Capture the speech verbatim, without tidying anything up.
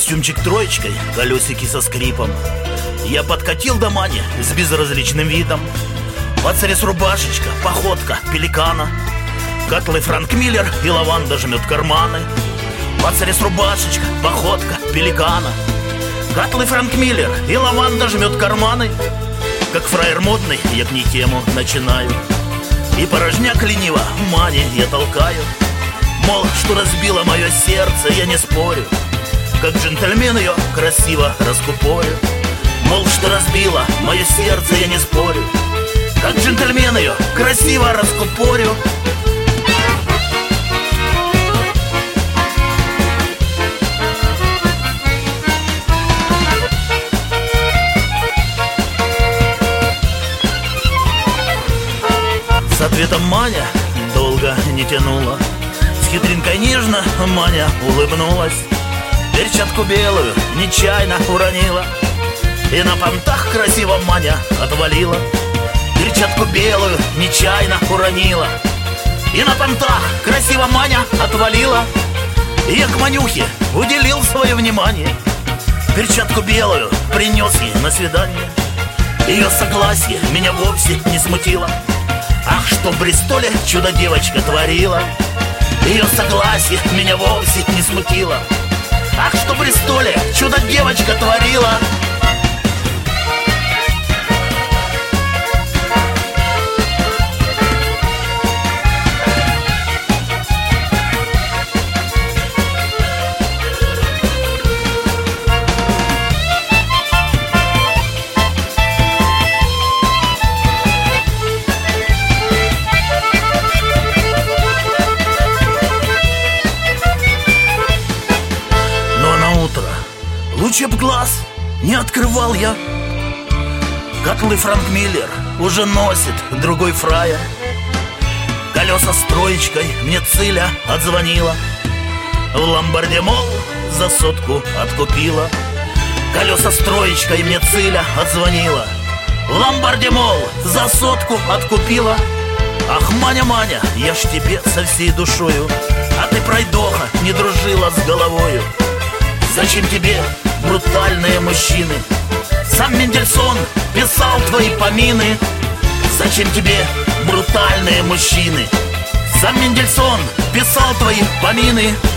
Костюмчик троечкой, колесики со скрипом. Я подкатил до Мани с безразличным видом. Пацарес рубашечка, походка пеликана. Котлы Франк Миллер и лаванда жмет карманы. Пацарес рубашечка, походка пеликана. Котлы Франк Миллер и лаванда жмет карманы. Как фраер модный, я к ней тему начинаю. И порожняк лениво Мане я толкаю. Мол, что разбило мое сердце, я не спорю. Как джентльмен ее красиво раскупорю. Мол, что разбило мое сердце, я не спорю. Как джентльмен ее красиво раскупорю. С ответом Маня долго не тянула. С хитринкой нежно Маня улыбнулась. Перчатку белую нечаянно уронила. И на понтах красиво Маня отвалила. Перчатку белую нечаянно уронила. И на понтах красиво Маня отвалила. И я к Манюхе уделил свое внимание. Перчатку белую принес ей на свидание. Ее согласие меня вовсе не смутило. Ах, что в Бристоле чудо-девочка творила. Ее согласие меня вовсе не смутило. Ах, что в Бристоле чудо-девочка творила. Лучше б глаз не открывал я. Котлы Франк Миллер уже носит другой фраер. Колеса с троечкой мне Циля отзвонила. В ломбарде, мол, за сотку откупила. Колеса с троечкой мне Циля отзвонила. В ломбарде, мол, за сотку откупила. Ах, Маня, Маня, я ж тебе со всей душою, а ты, пройдоха, не дружила с головою. Зачем тебе брутальные мужчины? Сам Мендельсон писал твои помины. Зачем тебе брутальные мужчины? Сам Мендельсон писал твои помины.